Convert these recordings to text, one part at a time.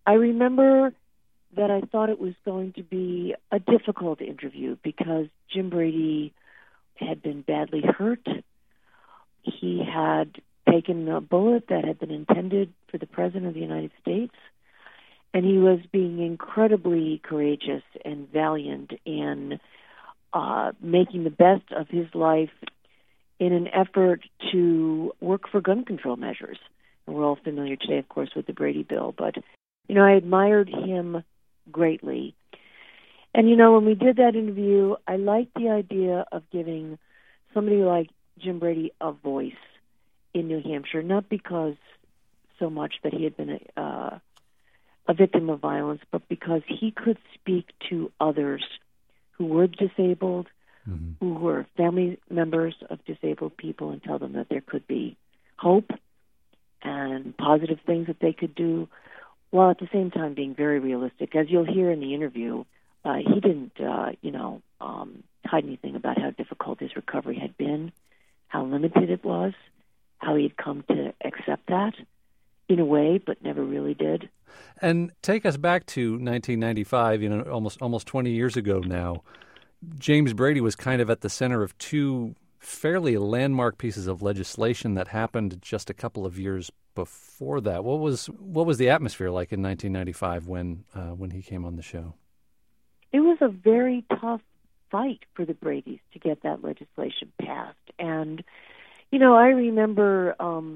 I remember that I thought it was going to be a difficult interview because Jim Brady had been badly hurt. He had taken a bullet that had been intended for the President of the United States, and he was being incredibly courageous and valiant in making the best of his life in an effort to work for gun control measures. And we're all familiar today, of course, with the Brady Bill. But, I admired him greatly. And, when we did that interview, I liked the idea of giving somebody like Jim Brady a voice in New Hampshire, not because so much that he had been a victim of violence, but because he could speak to others who were disabled, who were family members of disabled people, and tell them that there could be hope and positive things that they could do, while at the same time being very realistic. As you'll hear in the interview, he didn't, hide anything about how difficult his recovery had been, how limited it was, how he had come to accept that in a way, but never really did. And take us back to 1995, almost 20 years ago now. James Brady was kind of at the center of two fairly landmark pieces of legislation that happened just a couple of years before that. What was the atmosphere like in 1995 when he came on the show? It was a very tough fight for the Bradys to get that legislation passed. And, I remember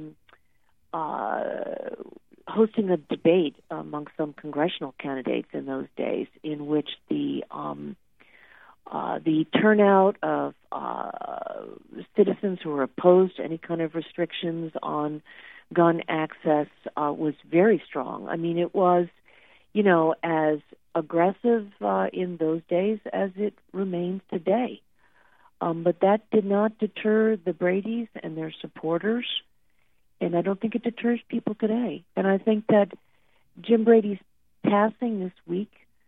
hosting a debate among some congressional candidates in those days in which the turnout of citizens who were opposed to any kind of restrictions on gun access was very strong. I mean, it was, as aggressive in those days as it remains today. But that did not deter the Bradys and their supporters, and I don't think it deters people today. And I think that Jim Brady's passing this week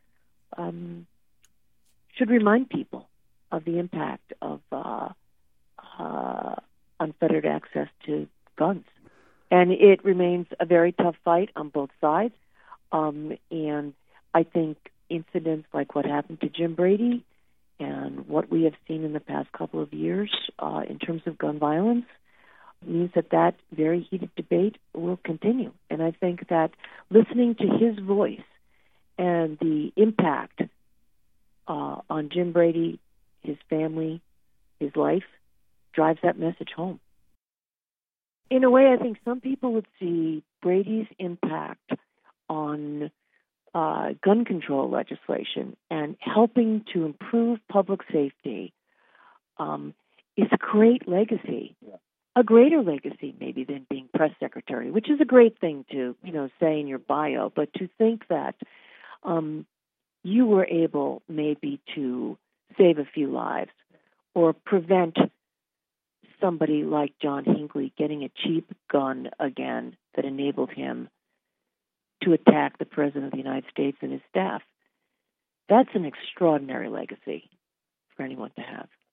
should remind people of the impact of unfettered access to guns. And it remains a very tough fight on both sides. And I think incidents like what happened to Jim Brady and what we have seen in the past couple of years in terms of gun violence means that very heated debate will continue. And I think that listening to his voice and the impact on Jim Brady, his family, his life, drives that message home. In a way, I think some people would see Brady's impact on gun control legislation and helping to improve public safety is a great legacy. Yeah. A greater legacy maybe than being press secretary, which is a great thing to, say in your bio, but to think that you were able maybe to save a few lives or prevent somebody like John Hinckley getting a cheap gun again that enabled him to attack the President of the United States and his staff. That's an extraordinary legacy for anyone to have.